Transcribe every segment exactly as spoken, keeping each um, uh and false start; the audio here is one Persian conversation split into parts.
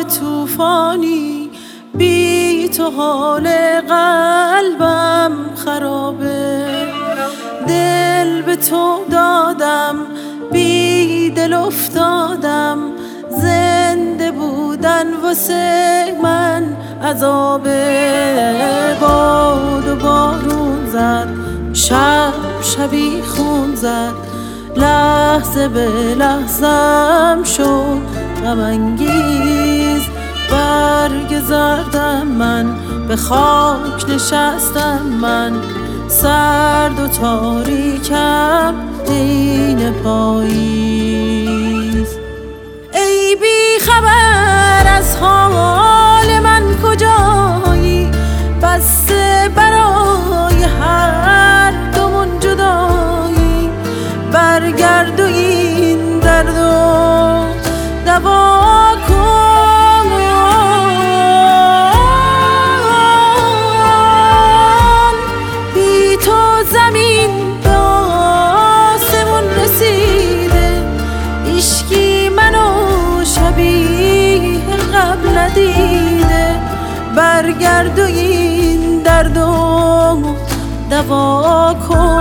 طوفانی، بی تو حال قلبم خرابه. دل به تو دادم، بی دل افتادم، زنده بودن واسه من عذابه. باد و بارون زد، شب شبی خون زد، لحظه به لحظم شد غم انگیز. برگ زردم من، به خاک نشستم من، سرد و تاریکم عین پاییز. ای بی خبر از حال من کجایی، بسته برای هر دومون جدایی. برگرد و این درد و دوا کن. بی تو زمین به آسمون رسیده، عشقی منو شبیه قبل ندیده. برگرد و این درد و دوا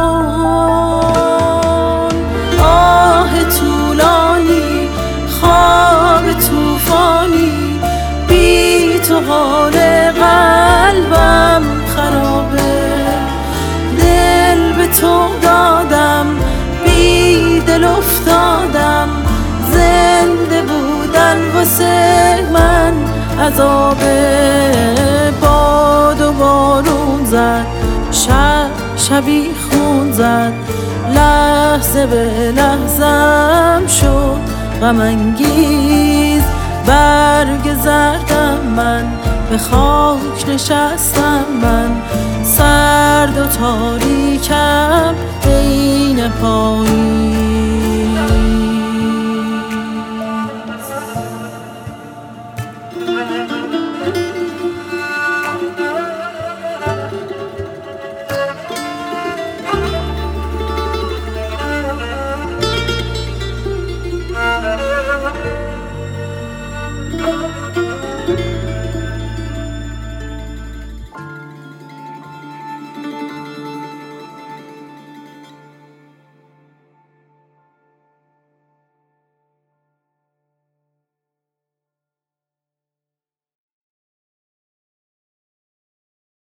کن. آه طولانی، خواب طوفانی، بی تو حال قلبم خرابه. دل به تو دادم، بی دل افتادم، زنده بودن واسه من عذابه. باد و بارون زد، شب شبی خون زد، لحظه به لحظم شد غم انگیز. برگ زردم من، به خاک نشستم من، سرد و تاریکم عین پاییز.